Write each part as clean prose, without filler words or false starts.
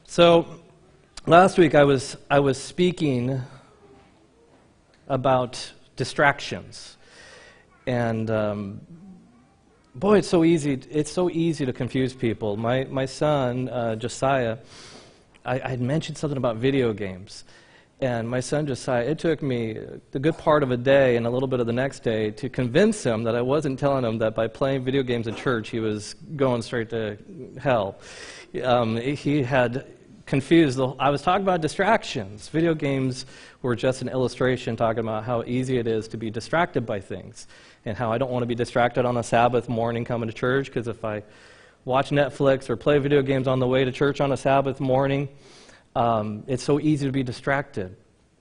So last week I was speaking about distractions, and boy, it's so easy. It's so easy to confuse people. My son Josiah, I had mentioned something about video games, and my son Josiah. It took me the good part of a day and a little bit of the next day to convince him that I wasn't telling him that by playing video games at church he was going straight to hell. He had confused. I was talking about distractions. Video games were just an illustration talking about how easy it is to be distracted by things, and how I don't want to be distracted on a Sabbath morning coming to church, because if I watch Netflix or play video games on the way to church on a Sabbath morning, it's so easy to be distracted.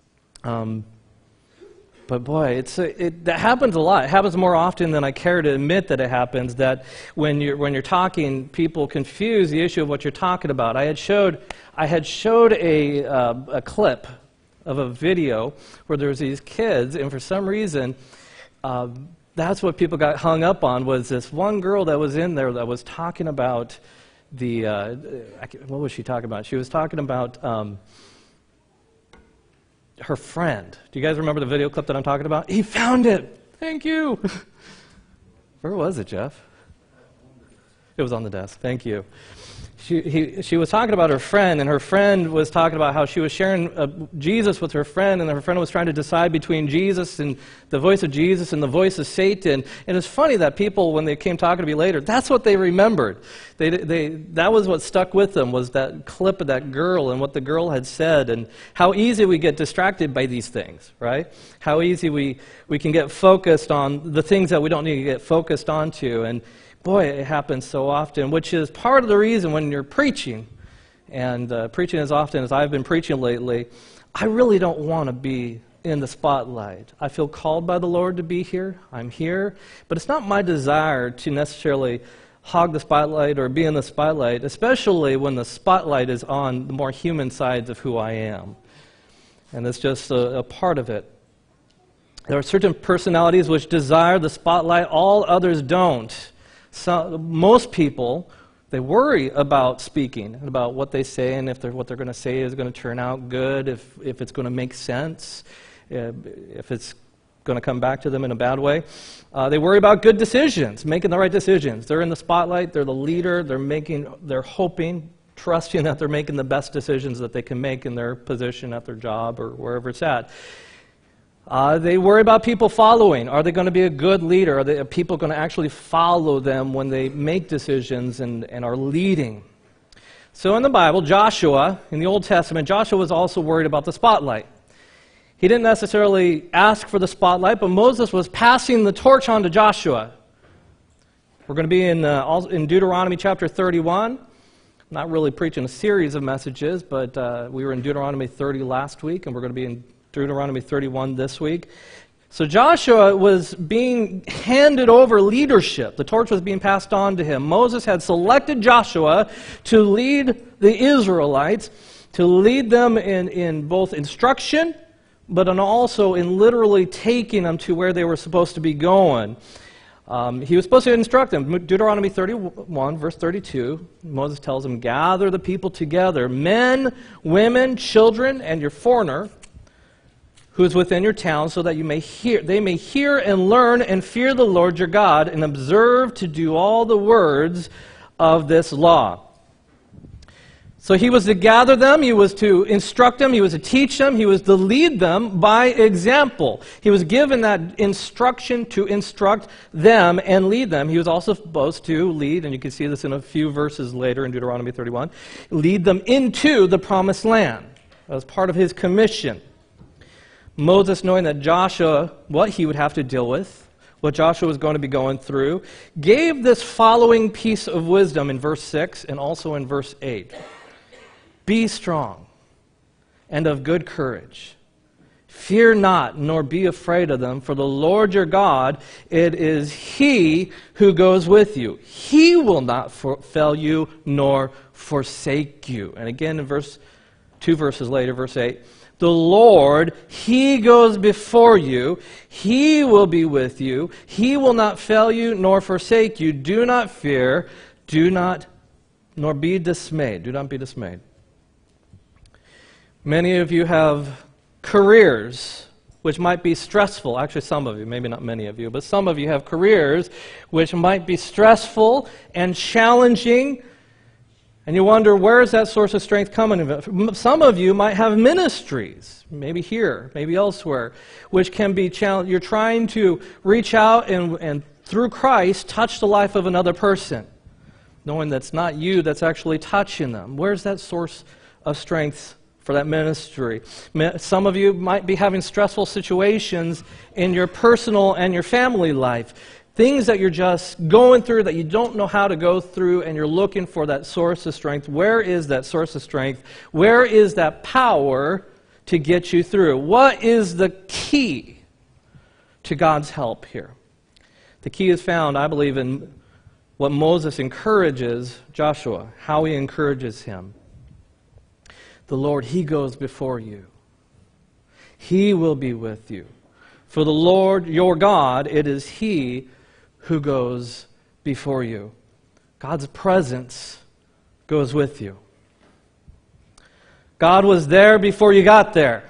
But boy, that happens a lot. It happens more often than I care to admit that it happens, that when you're talking, people confuse the issue of what you're talking about. I had showed a clip of a video where there was these kids, and for some reason, that's what people got hung up on, was this one girl that was in there that was talking about what was she talking about? She was talking about her friend. Do you guys remember the video clip that I'm talking about? He found it. Thank you. Where was it, Jeff? It was on the desk. Thank you. She was talking about her friend, and her friend was talking about how she was sharing Jesus with her friend, and her friend was trying to decide between Jesus and the voice of Jesus and the voice of Satan. And it's funny that people, when they came talking to me later, that's what they remembered. That was what stuck with them, was that clip of that girl and what the girl had said, and how easy we get distracted by these things, right? How easy we can get focused on the things that we don't need to get focused onto. And boy, it happens so often, which is part of the reason when you're preaching, and preaching as often as I've been preaching lately, I really don't want to be in the spotlight. I feel called by the Lord to be here. I'm here. But it's not my desire to necessarily hog the spotlight or be in the spotlight, especially when the spotlight is on the more human sides of who I am. And it's just a part of it. There are certain personalities which desire the spotlight, all others don't. So, most people, they worry about speaking and about what they say, and if what they're going to say is going to turn out good, if it's going to make sense, if it's going to come back to them in a bad way. They worry about good decisions, making the right decisions. They're in the spotlight, they're the leader, they're hoping, trusting that they're making the best decisions that they can make in their position at their job or wherever it's at. They worry about people following. Are they going to be a good leader? Are people going to actually follow them when they make decisions and are leading? So in the Bible, Joshua, in the Old Testament, Joshua was also worried about the spotlight. He didn't necessarily ask for the spotlight, but Moses was passing the torch on to Joshua. We're going to be in Deuteronomy chapter 31. I'm not really preaching a series of messages, but we were in Deuteronomy 30 last week, and we're going to be in Deuteronomy 31 this week. So Joshua was being handed over leadership. The torch was being passed on to him. Moses had selected Joshua to lead the Israelites, to lead them in both instruction, but also in literally taking them to where they were supposed to be going. He was supposed to instruct them. Deuteronomy 31, verse 32, Moses tells them, "Gather the people together, men, women, children, and your foreigner, who is within your town, so that they may hear and learn and fear the Lord your God, and observe to do all the words of this law." So he was to gather them, he was to instruct them, he was to teach them, he was to lead them by example. He was given that instruction to instruct them and lead them. He was also supposed to lead, and you can see this in a few verses later in Deuteronomy 31, lead them into the promised land. That was part of his commission. Moses, knowing that Joshua, what he would have to deal with, what Joshua was going to be going through, gave this following piece of wisdom in verse 6 and also in verse 8. "Be strong and of good courage. Fear not, nor be afraid of them, for the Lord your God, it is He who goes with you. He will not fail you nor forsake you." And again in two verses later, verse 8, "The Lord, He goes before you. He will be with you. He will not fail you nor forsake you. Do not fear. Nor be dismayed." Do not be dismayed. Many of you have careers which might be stressful. Actually, some of you, maybe not many of you, but some of you have careers which might be stressful and challenging. And you wonder, where is that source of strength coming from? Some of you might have ministries, maybe here, maybe elsewhere, which can be challenging. You're trying to reach out and through Christ, touch the life of another person, knowing that's not you that's actually touching them. Where's that source of strength for that ministry? Some of you might be having stressful situations in your personal and your family life. Things that you're just going through that you don't know how to go through, and you're looking for that source of strength. Where is that source of strength? Where is that power to get you through? What is the key to God's help here? The key is found, I believe, in what Moses encourages Joshua, how he encourages him. The Lord, He goes before you. He will be with you. For the Lord, your God, it is He who goes before you. God's presence goes with you. God was there before you got there.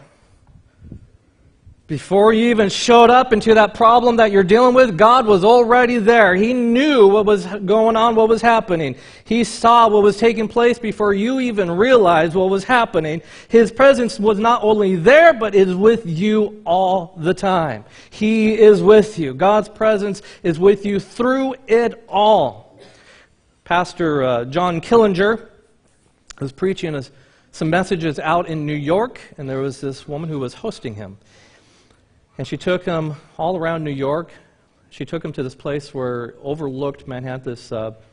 Before you even showed up into that problem that you're dealing with, God was already there. He knew what was going on, what was happening. He saw what was taking place before you even realized what was happening. His presence was not only there, but is with you all the time. He is with you. God's presence is with you through it all. Pastor John Killinger was preaching some messages out in New York, and there was this woman who was hosting him. And she took him all around New York. She took him to this place where overlooked Manhattan, this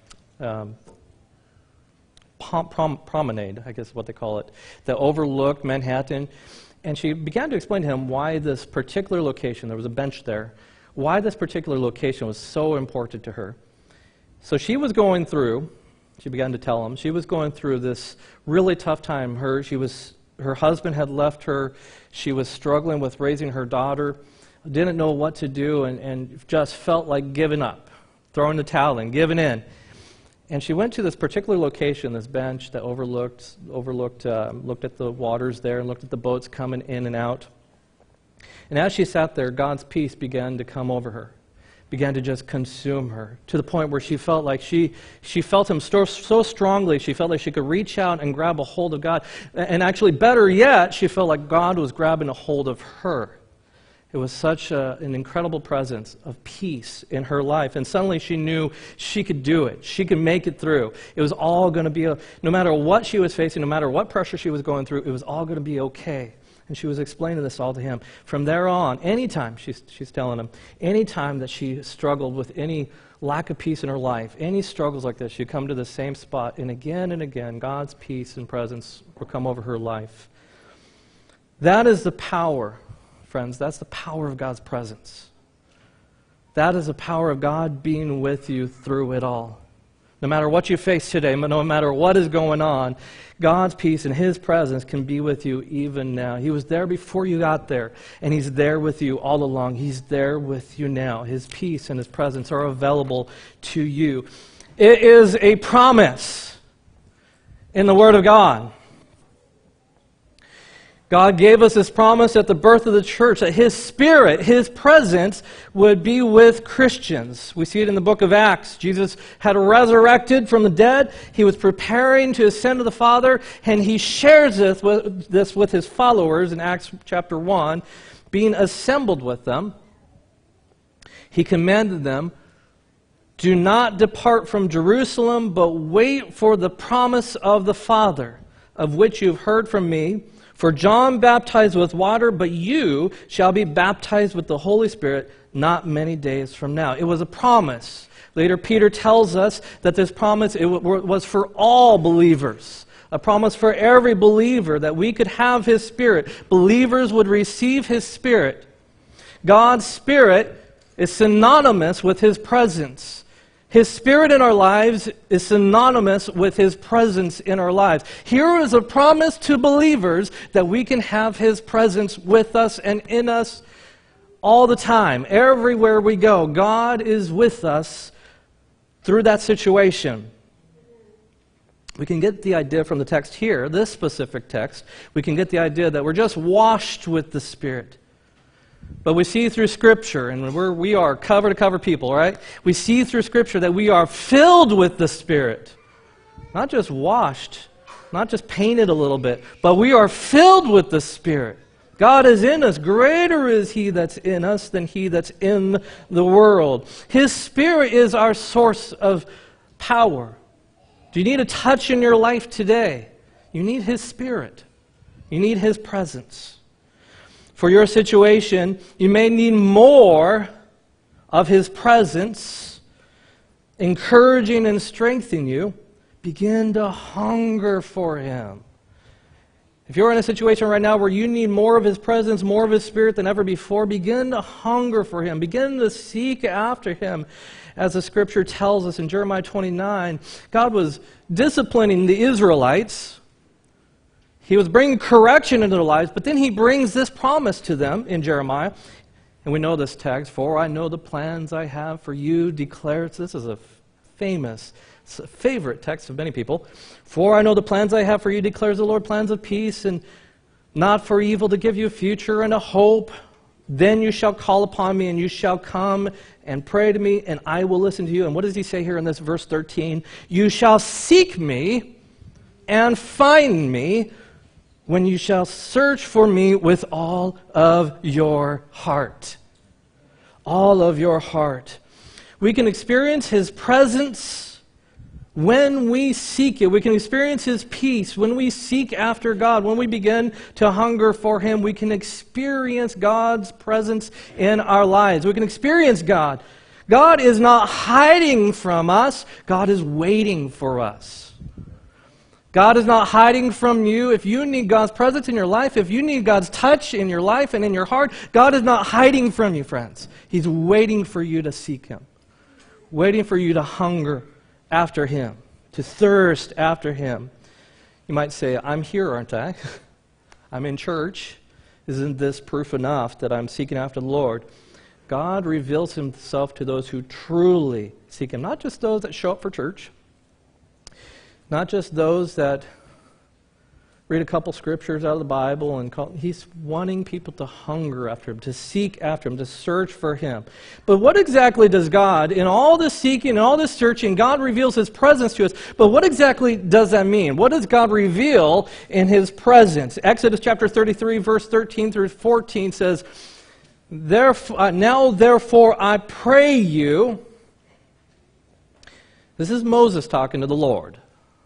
promenade, I guess is what they call it, that overlooked Manhattan. And she began to explain to him why this particular location, there was a bench there, why this particular location was so important to her. So she was going through, she began to tell him, she was going through this really tough time. Her husband had left her. She was struggling with raising her daughter, didn't know what to do, and just felt like giving up, throwing the towel in, giving in. And she went to this particular location, this bench that looked at the waters there and looked at the boats coming in and out. And as she sat there, God's peace began to come over her, began to just consume her, to the point where she felt like she felt Him so strongly, she felt like she could reach out and grab a hold of God. And actually, better yet, she felt like God was grabbing a hold of her. It was such an incredible presence of peace in her life. And suddenly she knew she could do it. She could make it through. It was all going to be, no matter what she was facing, no matter what pressure she was going through, it was all going to be okay. And she was explaining this all to him. From there on, anytime, she's telling him, anytime that she struggled with any lack of peace in her life, any struggles like this, she'd come to the same spot, and again, God's peace and presence would come over her life. That is the power, friends. That's the power of God's presence. That is the power of God being with you through it all. No matter what you face today, no matter what is going on, God's peace and His presence can be with you even now. He was there before you got there, and He's there with you all along. He's there with you now. His peace and His presence are available to you. It is a promise in the Word of God. God gave us this promise at the birth of the church that His Spirit, His presence, would be with Christians. We see it in the book of Acts. Jesus had resurrected from the dead. He was preparing to ascend to the Father, and He shares this with His followers in Acts chapter 1. Being assembled with them, He commanded them, "Do not depart from Jerusalem, but wait for the promise of the Father, of which you have heard from me. For John baptized with water, but you shall be baptized with the Holy Spirit not many days from now." It was a promise. Later, Peter tells us that this promise was for all believers. A promise for every believer that we could have His Spirit. Believers would receive His Spirit. God's Spirit is synonymous with His presence. His Spirit in our lives is synonymous with His presence in our lives. Here is a promise to believers that we can have His presence with us and in us all the time. Everywhere we go, God is with us through that situation. we can get the idea from the text here, this specific text, we can get the idea that we're just washed with the Spirit. But we see through Scripture, and we are cover-to-cover people, right? We see through Scripture that we are filled with the Spirit. Not just washed, not just painted a little bit, but we are filled with the Spirit. God is in us. Greater is He that's in us than he that's in the world. His Spirit is our source of power. Do you need a touch in your life today? You need His Spirit. You need His presence. For your situation, you may need more of His presence, encouraging and strengthening you. Begin to hunger for Him. If you're in a situation right now where you need more of His presence, more of His Spirit than ever before, begin to hunger for Him. Begin to seek after Him. As the Scripture tells us in Jeremiah 29, God was disciplining the Israelites. He was bringing correction into their lives, but then He brings this promise to them in Jeremiah. And we know this text, "For I know the plans I have for you," declares. This is a famous, favorite text of many people. "For I know the plans I have for you, declares the Lord, plans of peace and not for evil, to give you a future and a hope. Then you shall call upon me, and you shall come and pray to me, and I will listen to you." And what does He say here in this verse 13? "You shall seek me and find me when you shall search for me with all of your heart." All of your heart. We can experience His presence when we seek it. We can experience His peace when we seek after God. When we begin to hunger for Him, we can experience God's presence in our lives. We can experience God. God is not hiding from us. God is waiting for us. God is not hiding from you. If you need God's presence in your life, if you need God's touch in your life and in your heart, God is not hiding from you, friends. He's waiting for you to seek Him. Waiting for you to hunger after Him, to thirst after Him. You might say, "I'm here, aren't I? I'm in church. Isn't this proof enough that I'm seeking after the Lord?" God reveals Himself to those who truly seek Him, not just those that show up for church, not just those that read a couple scriptures out of the Bible. He's wanting people to hunger after Him, to seek after Him, to search for Him. But what exactly does God, in all this seeking and all this searching, God reveals His presence to us. But what exactly does that mean? What does God reveal in His presence? Exodus chapter 33, verse 13 through 14 says, "Now therefore I pray you," this is Moses talking to the Lord.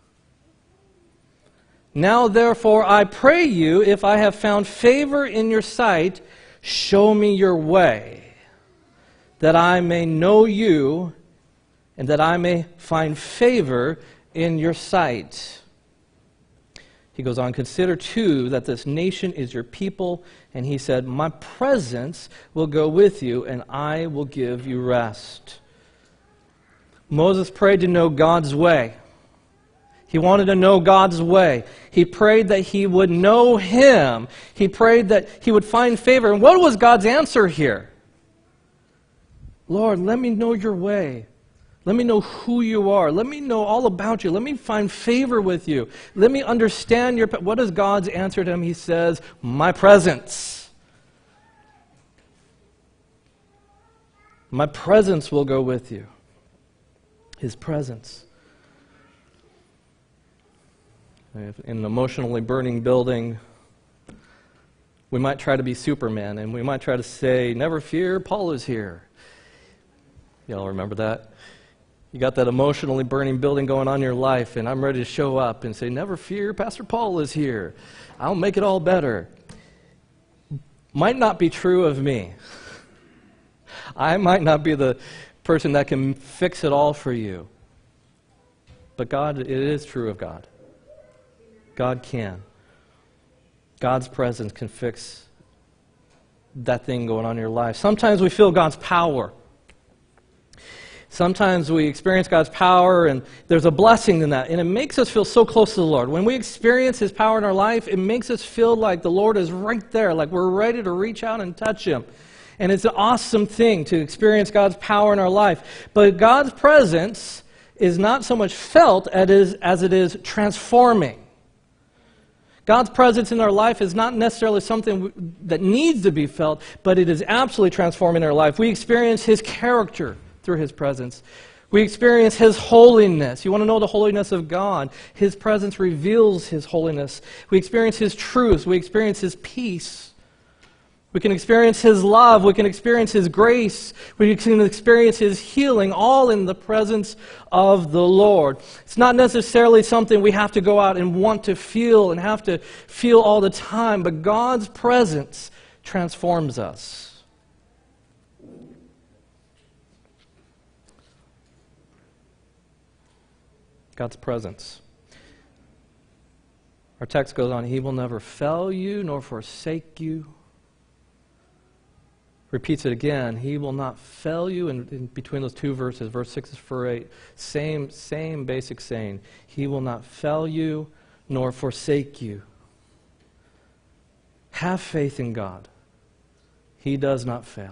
"Now therefore I pray you, if I have found favor in your sight, show me your way, that I may know you, and that I may find favor in your sight." He goes on, "Consider too that this nation is your people." And He said, "My presence will go with you, and I will give you rest." Moses prayed to know God's way. He wanted to know God's way. He prayed that he would know Him. He prayed that he would find favor. And what was God's answer here? "Lord, let me know your way. Let me know who you are. Let me know all about you. Let me find favor with you. Let me understand your..." What is God's answer to him? He says, "My presence. My presence will go with you." His presence. In an emotionally burning building, we might try to be Superman, and we might try to say, "Never fear, Paul is here." Y'all remember that? You got that emotionally burning building going on in your life, and I'm ready to show up and say, "Never fear, Pastor Paul is here. I'll make it all better." Might not be true of me. I might not be the person that can fix it all for you. But God, it is true of God. God can. God's presence can fix that thing going on in your life. Sometimes we feel God's power. Sometimes we experience God's power, and there's a blessing in that, and it makes us feel so close to the Lord. When we experience His power in our life, it makes us feel like the Lord is right there, like we're ready to reach out and touch Him. And it's an awesome thing to experience God's power in our life. But God's presence is not so much felt as it is transforming. God's presence in our life is not necessarily something that needs to be felt, but it is absolutely transforming our life. We experience His character through His presence. We experience His holiness. You want to know the holiness of God? His presence reveals His holiness. We experience His truth. We experience His peace. We can experience His love. We can experience His grace. We can experience His healing, all in the presence of the Lord. It's not necessarily something we have to go out and want to feel and have to feel all the time, but God's presence transforms us. God's presence. Our text goes on, He will never fail you nor forsake you. Repeats it again, He will not fail you. In between those two verses, verse 6 is for 8, same basic saying. He will not fail you nor forsake you. Have faith in God. He does not fail.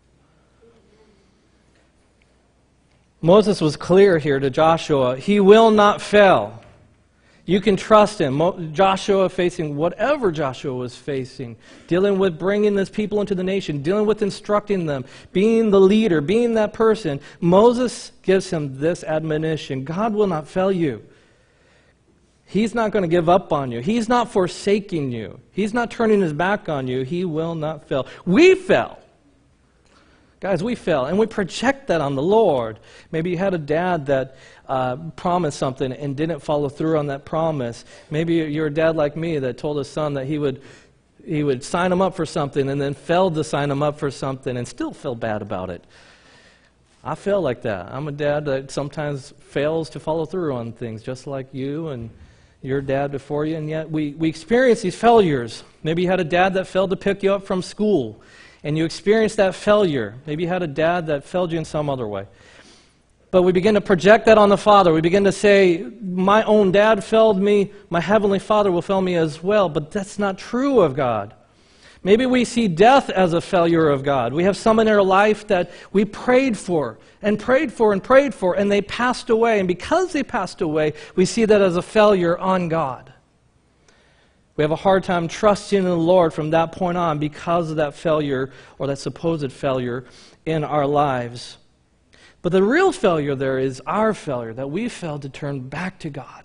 Moses was clear here to Joshua, he will not fail. You can trust him. Joshua facing whatever Joshua was facing, dealing with bringing this people into the nation, dealing with instructing them, being the leader, being that person. Moses gives him this admonition: God will not fail you. He's not going to give up on you. He's not forsaking you. He's not turning His back on you. He will not fail. We fell. Guys, we fail, and we project that on the Lord. Maybe you had a dad that promised something and didn't follow through on that promise. Maybe you're a dad like me that told his son that he would sign him up for something and then failed to sign him up for something and still feel bad about it. I feel like that. I'm a dad that sometimes fails to follow through on things, just like you and your dad before you, and yet we experience these failures. Maybe you had a dad that failed to pick you up from school, and you experienced that failure. Maybe you had a dad that failed you in some other way. But we begin to project that on the Father. We begin to say, my own dad failed me, my Heavenly Father will fail me as well. But that's not true of God. Maybe we see death as a failure of God. We have someone in our life that we prayed for, and prayed for, and prayed for, and they passed away. And because they passed away, we see that as a failure on God. We have a hard time trusting in the Lord from that point on because of that failure, or that supposed failure in our lives. But the real failure there is our failure, that we failed to turn back to God.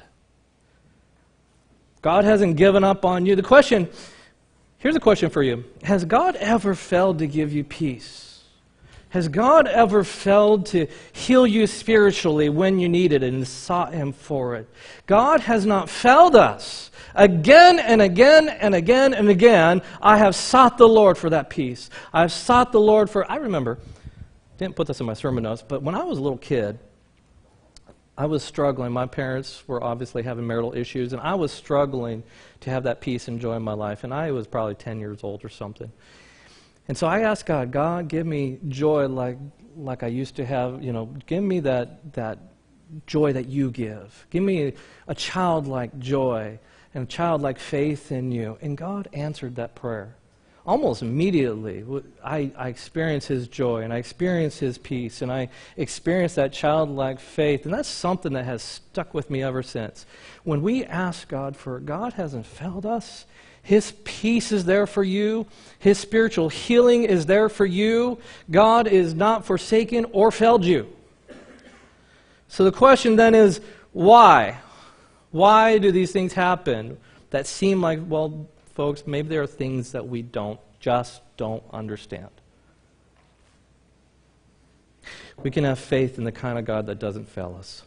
God hasn't given up on you. Here's a question for you. Has God ever failed to give you peace? Has God ever failed to heal you spiritually when you needed it and sought Him for it? God has not failed us. Again and again and again and again, I have sought the Lord for that peace. I've sought the Lord for, I remember, didn't put this in my sermon notes, but when I was a little kid, I was struggling. My parents were obviously having marital issues, and I was struggling to have that peace and joy in my life, and I was probably 10 years old or something. And so I asked God, God, give me joy like I used to have, give me that joy that you give. Give me a childlike joy and a childlike faith in you. And God answered that prayer. Almost immediately, I experienced His joy, and I experienced His peace, and I experienced that childlike faith, and that's something that has stuck with me ever since. When we ask God for it, God hasn't failed us. His peace is there for you. His spiritual healing is there for you. God is not forsaken or failed you. So the question then is, why? Why do these things happen that seem like, well, folks, maybe there are things that we just don't understand. We can have faith in the kind of God that doesn't fail us.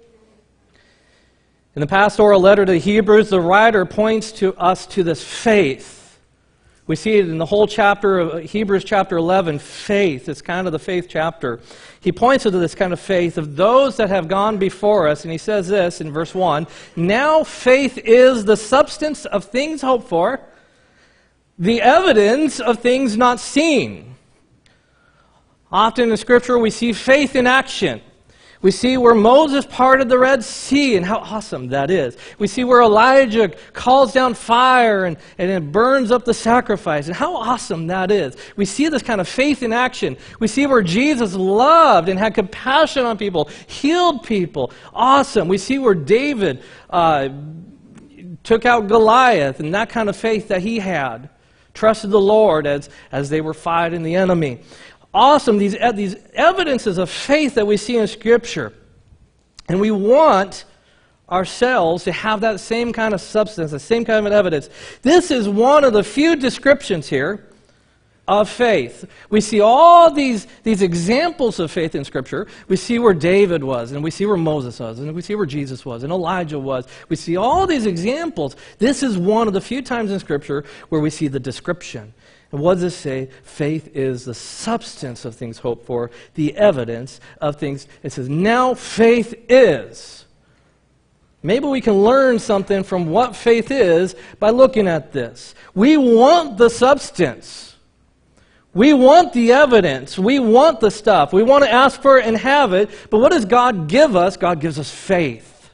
In the pastoral letter to the Hebrews, the writer points to us to this faith. We see it in the whole chapter of Hebrews chapter 11, faith. It's kind of the faith chapter. He points to this kind of faith of those that have gone before us, and he says this in verse 1, now faith is the substance of things hoped for, the evidence of things not seen. Often in Scripture we see faith in action. We see where Moses parted the Red Sea and how awesome that is. We see where Elijah calls down fire and it burns up the sacrifice and how awesome that is. We see this kind of faith in action. We see where Jesus loved and had compassion on people, healed people. Awesome. We see where David took out Goliath and that kind of faith that he had. Trusted the Lord as they were fighting the enemy. Awesome, these evidences of faith that we see in Scripture. And we want ourselves to have that same kind of substance, the same kind of evidence. This is one of the few descriptions here of faith. We see all these examples of faith in Scripture. We see where David was, and we see where Moses was, and we see where Jesus was, and Elijah was. We see all these examples. This is one of the few times in Scripture where we see the description. And what does it say? Faith is the substance of things hoped for, the evidence of things. It says, now faith is. Maybe we can learn something from what faith is by looking at this. We want the substance. We want the evidence. We want the stuff. We want to ask for it and have it. But what does God give us? God gives us faith.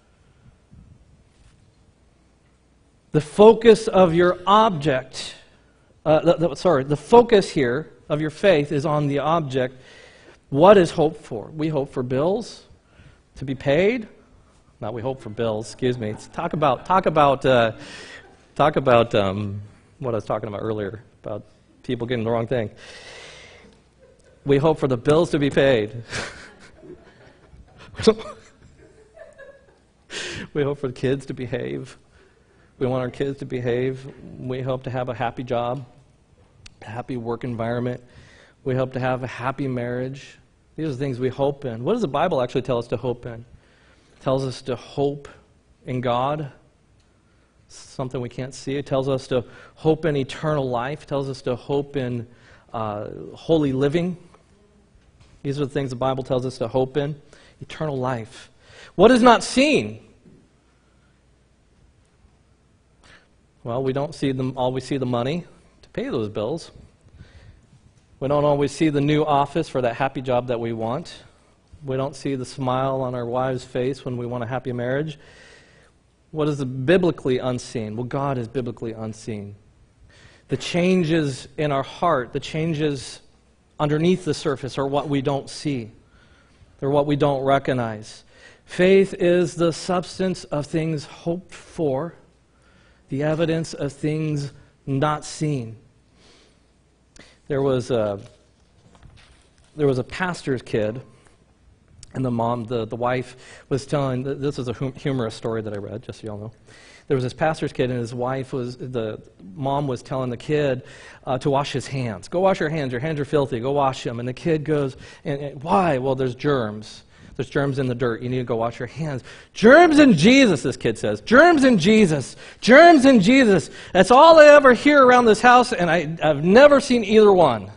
The focus of your object. The focus here of your faith is on the object. What is hoped for? We hope for bills to be paid. Not we hope for bills. Excuse me. Talk about what I was talking about earlier about people getting the wrong thing. We hope for the bills to be paid. We hope for the kids to behave. We want our kids to behave. We hope to have a happy job, a happy work environment. We hope to have a happy marriage. These are the things we hope in. What does the Bible actually tell us to hope in? It tells us to hope in God, something we can't see. It tells us to hope in eternal life. It tells us to hope in holy living. These are the things the Bible tells us to hope in. Eternal life. What is not seen? Well, we don't always see the money to pay those bills. We don't always see the new office for that happy job that we want. We don't see the smile on our wife's face when we want a happy marriage. What is biblically unseen? Well, God is biblically unseen. The changes in our heart, the changes underneath the surface are what we don't see. They're what we don't recognize. Faith is the substance of things hoped for, the evidence of things not seen. There was a pastor's kid, and the wife was telling, this is a humorous story that I read, just so y'all know. There was this pastor's kid, and the mom was telling the kid to wash his hands. Go wash your hands are filthy, go wash them. And the kid goes, and why? Well, there's germs. There's germs in the dirt. You need to go wash your hands. Germs in Jesus, this kid says. Germs in Jesus. Germs in Jesus. That's all I ever hear around this house, and I've never seen either one.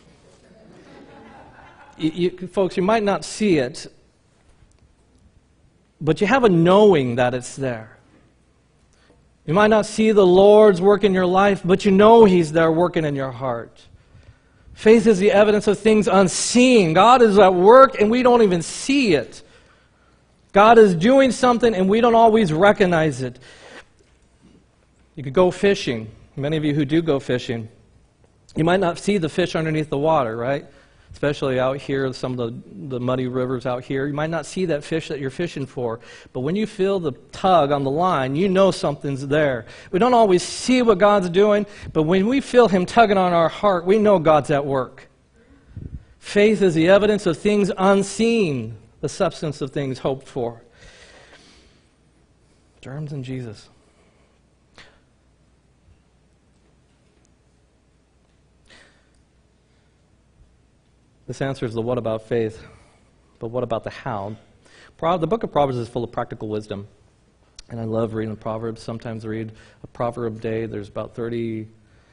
Folks, you might not see it, but you have a knowing that it's there. You might not see the Lord's work in your life, but you know He's there working in your heart. Faith is the evidence of things unseen. God is at work and we don't even see it. God is doing something and we don't always recognize it. You could go fishing. Many of you who do go fishing, you might not see the fish underneath the water, right? Especially out here, some of the muddy rivers out here. You might not see that fish that you're fishing for. But when you feel the tug on the line, you know something's there. We don't always see what God's doing, but when we feel Him tugging on our heart, we know God's at work. Faith is the evidence of things unseen, the substance of things hoped for. Germs in Jesus. This answers the what about faith, but what about the how? The book of Proverbs is full of practical wisdom, and I love reading Proverbs. Sometimes I read a proverb a day. There's about 31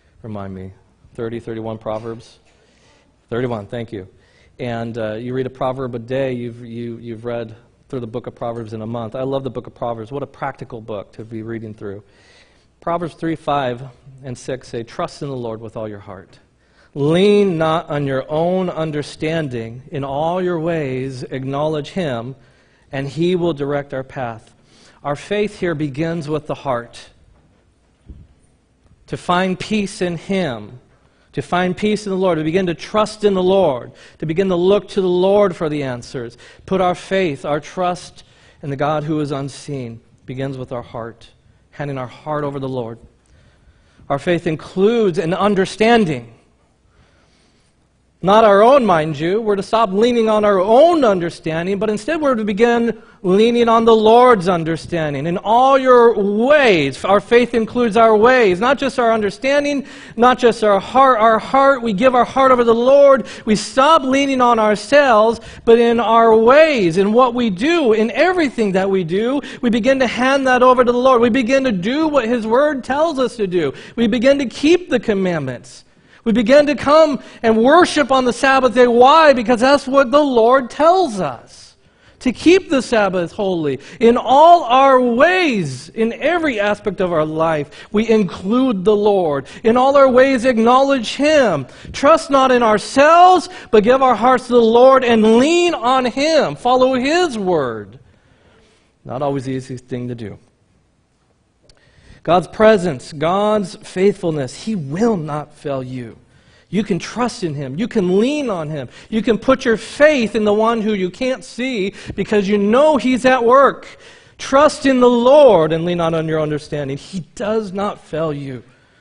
Proverbs. 31, thank you. And you read a proverb a day, you've read through the book of Proverbs in a month. I love the book of Proverbs. What a practical book to be reading through. Proverbs 3:5 and 6 say, trust in the Lord with all your heart. Lean not on your own understanding. In all your ways acknowledge Him, and He will direct our path. Our faith here begins with the heart. To find peace in Him, to find peace in the Lord, to begin to trust in the Lord, to begin to look to the Lord for the answers. Put our faith, our trust in the God who is unseen. Begins with our heart, handing our heart over to the Lord. Our faith includes an understanding. Not our own, mind you. We're to stop leaning on our own understanding, but instead we're to begin leaning on the Lord's understanding. In all your ways, our faith includes our ways, not just our understanding, not just our heart. Our heart, we give our heart over to the Lord. We stop leaning on ourselves, but in our ways, in what we do, in everything that we do, we begin to hand that over to the Lord. We begin to do what His Word tells us to do. We begin to keep the commandments. We begin to come and worship on the Sabbath day. Why? Because that's what the Lord tells us. To keep the Sabbath holy. In all our ways, in every aspect of our life, we include the Lord. In all our ways, acknowledge Him. Trust not in ourselves, but give our hearts to the Lord and lean on Him. Follow His word. Not always the easiest thing to do. God's presence, God's faithfulness, He will not fail you. You can trust in Him. You can lean on Him. You can put your faith in the one who you can't see because you know He's at work. Trust in the Lord and lean not on your understanding. He does not fail you.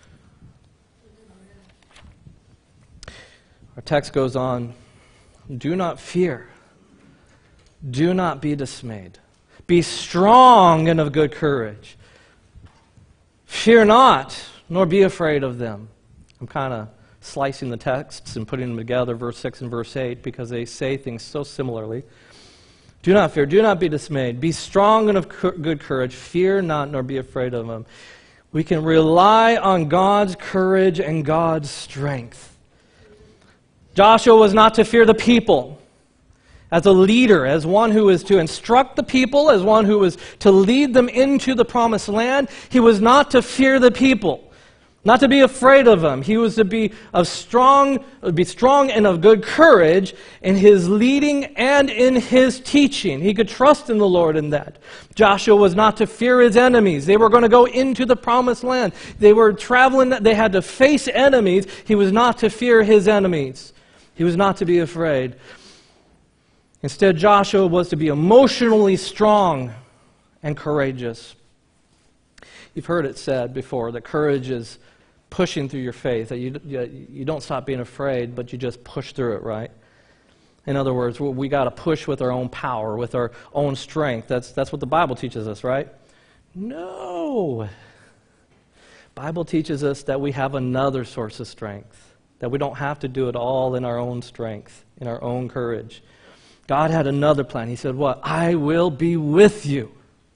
Our text goes on, do not fear. Do not be dismayed. Be strong and of good courage. Fear not, nor be afraid of them. I'm kind of slicing the texts and putting them together, verse 6 and verse 8, because they say things so similarly. Do not fear, do not be dismayed. Be strong and of good courage. Fear not, nor be afraid of them. We can rely on God's courage and God's strength. Joshua was not to fear the people. As a leader, as one who is to instruct the people, as one who was to lead them into the promised land, he was not to fear the people, not to be afraid of them. He was to be strong and of good courage in his leading and in his teaching. He could trust in the Lord in that. Joshua was not to fear his enemies. They were going to go into the promised land. They were traveling, they had to face enemies. He was not to fear his enemies. He was not to be afraid. Instead, Joshua was to be emotionally strong and courageous. You've heard it said before that courage is pushing through your faith, that you don't stop being afraid, but you just push through it, right? In other words, we got to push with our own power, with our own strength. That's what the Bible teaches us, right? No. The Bible teaches us that we have another source of strength, that we don't have to do it all in our own strength, in our own courage. God had another plan. He said, what? I will be with you.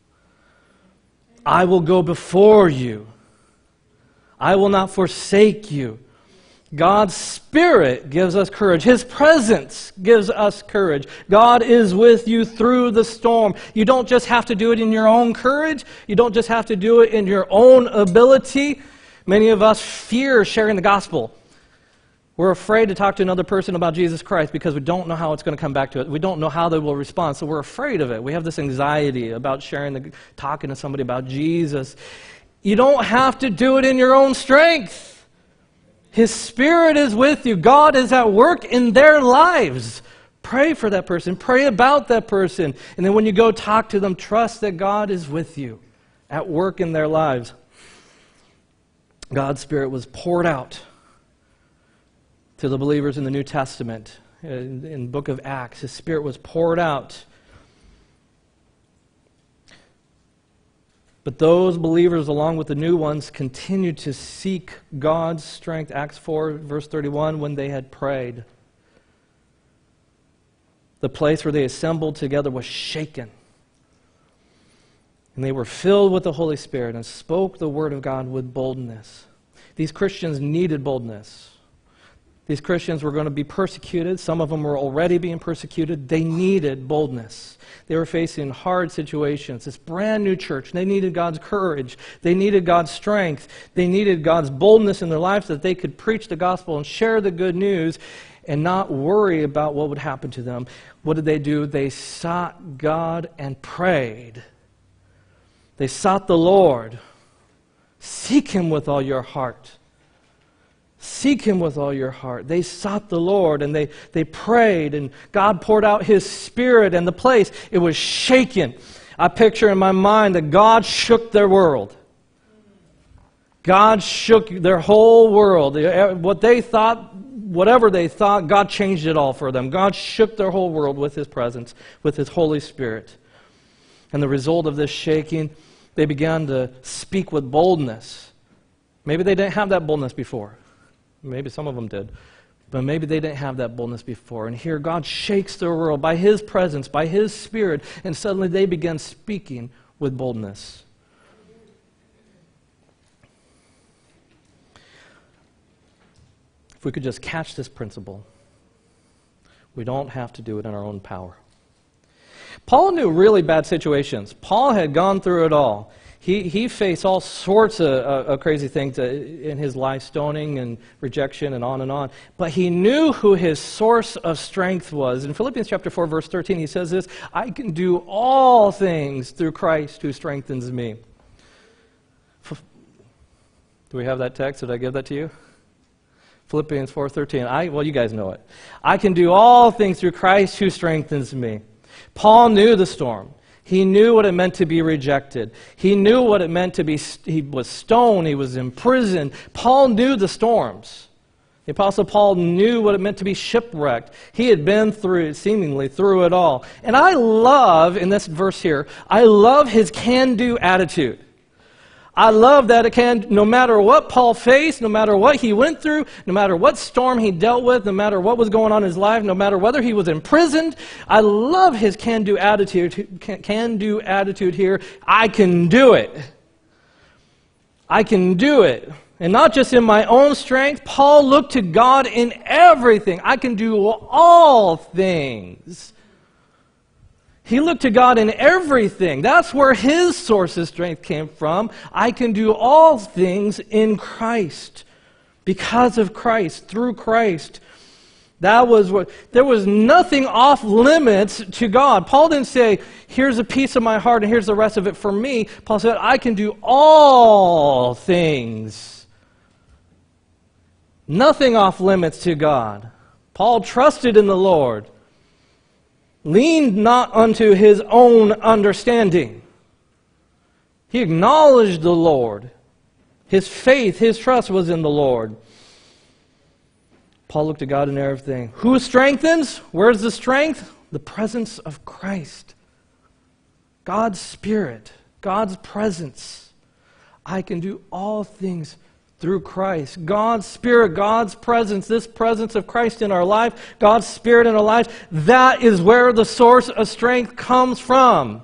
I will go before you. I will not forsake you. God's Spirit gives us courage. His presence gives us courage. God is with you through the storm. You don't just have to do it in your own courage. You don't just have to do it in your own ability. Many of us fear sharing the gospel. We're afraid to talk to another person about Jesus Christ because we don't know how it's going to come back to it. We don't know how they will respond, so we're afraid of it. We have this anxiety about talking to somebody about Jesus. You don't have to do it in your own strength. His Spirit is with you. God is at work in their lives. Pray for that person. Pray about that person. And then when you go talk to them, trust that God is with you at work in their lives. God's Spirit was poured out to the believers in the New Testament. In the book of Acts, His Spirit was poured out. But those believers, along with the new ones, continued to seek God's strength. Acts 4, verse 31, when they had prayed. The place where they assembled together was shaken. And they were filled with the Holy Spirit and spoke the word of God with boldness. These Christians needed boldness. These Christians were going to be persecuted. Some of them were already being persecuted. They needed boldness. They were facing hard situations. This brand new church, they needed God's courage. They needed God's strength. They needed God's boldness in their lives so that they could preach the gospel and share the good news and not worry about what would happen to them. What did they do? They sought God and prayed. They sought the Lord. Seek Him with all your heart. Seek Him with all your heart. They sought the Lord and they prayed, and God poured out His Spirit, and the place, it was shaken. I picture in my mind that God shook their world. God shook their whole world. What they thought, whatever they thought, God changed it all for them. God shook their whole world with His presence, with His Holy Spirit. And the result of this shaking, they began to speak with boldness. Maybe they didn't have that boldness before. Maybe some of them did. But maybe they didn't have that boldness before. And here God shakes their world by His presence, by His Spirit, and suddenly they begin speaking with boldness. If we could just catch this principle, we don't have to do it in our own power. Paul knew really bad situations. Paul had gone through it all. He faced all sorts of crazy things in his life, stoning and rejection and on and on. But he knew who his source of strength was. In Philippians chapter 4, verse 13, he says this, I can do all things through Christ who strengthens me. Do we have that text? Did I give that to you? Philippians 4:13. Well, you guys know it. I can do all things through Christ who strengthens me. Paul knew the storm. He knew what it meant to be rejected. He knew what it meant to be, he was stoned, he was imprisoned. Paul knew the storms. The Apostle Paul knew what it meant to be shipwrecked. He had been seemingly through it all. And I love, in this verse here, I love his can-do attitude. I love that no matter what Paul faced, no matter what he went through, no matter what storm he dealt with, no matter what was going on in his life, no matter whether he was imprisoned, I love his can-do attitude here. I can do it. I can do it. And not just in my own strength. Paul looked to God in everything. I can do all things. He looked to God in everything. That's where his source of strength came from. I can do all things in Christ. Because of Christ, through Christ. There was nothing off limits to God. Paul didn't say, here's a piece of my heart and here's the rest of it for me. Paul said, I can do all things. Nothing off limits to God. Paul trusted in the Lord. Leaned not unto his own understanding. He acknowledged the Lord. His faith, his trust was in the Lord. Paul looked to God in everything. Who strengthens? Where's the strength? The presence of Christ. God's Spirit. God's presence. I can do all things through Christ. God's Spirit, God's presence, this presence of Christ in our life, God's Spirit in our lives, that is where the source of strength comes from.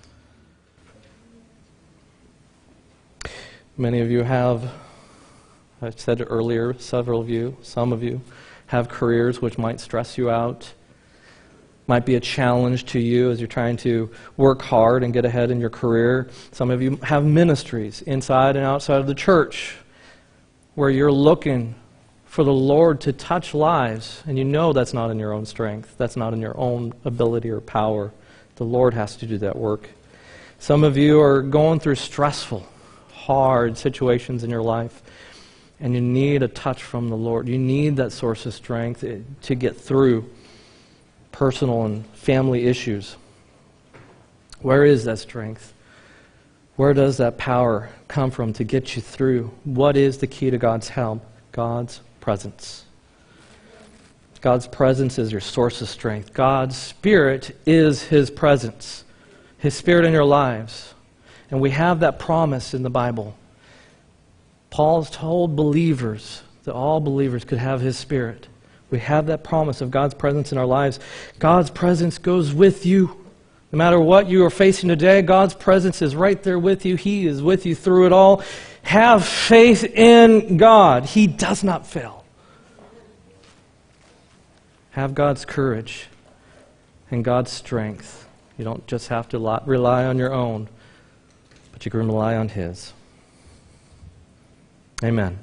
Many of you have, I said it earlier, several of you, some of you, have careers which might stress you out, might be a challenge to you as you're trying to work hard and get ahead in your career. Some of you have ministries inside and outside of the church, where you're looking for the Lord to touch lives, and you know that's not in your own strength. That's not in your own ability or power. The Lord has to do that work. Some of you are going through stressful, hard situations in your life, and you need a touch from the Lord. You need that source of strength to get through personal and family issues. Where is that strength? Where does that power come from to get you through? What is the key to God's help? God's presence. God's presence is your source of strength. God's Spirit is His presence. His Spirit in your lives. And we have that promise in the Bible. Paul's told believers that all believers could have His Spirit. We have that promise of God's presence in our lives. God's presence goes with you. No matter what you are facing today, God's presence is right there with you. He is with you through it all. Have faith in God. He does not fail. Have God's courage and God's strength. You don't just have to rely on your own, but you can rely on His. Amen.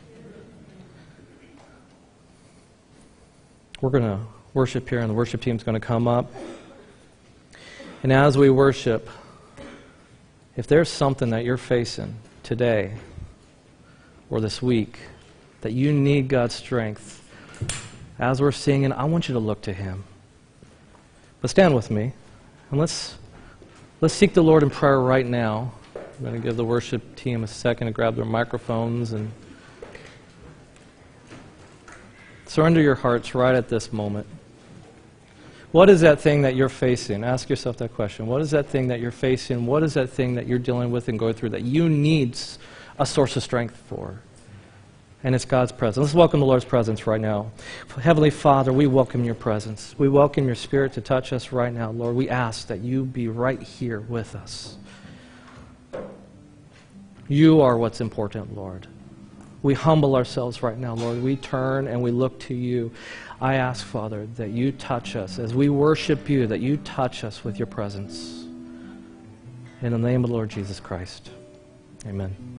We're going to worship here, and the worship team's going to come up. And as we worship, if there's something that you're facing today or this week that you need God's strength, as we're singing, I want you to look to Him. But stand with me, and let's seek the Lord in prayer right now. I'm going to give the worship team a second to grab their microphones and surrender your hearts right at this moment. What is that thing that you're facing? Ask yourself that question. What is that thing that you're facing? What is that thing that you're dealing with and going through that you need a source of strength for? And it's God's presence. Let's welcome the Lord's presence right now. Heavenly Father, we welcome your presence. We welcome your Spirit to touch us right now, Lord. We ask that you be right here with us. You are what's important, Lord. We humble ourselves right now, Lord. We turn and we look to you. I ask, Father, that you touch us as we worship you, that you touch us with your presence. In the name of the Lord Jesus Christ. Amen.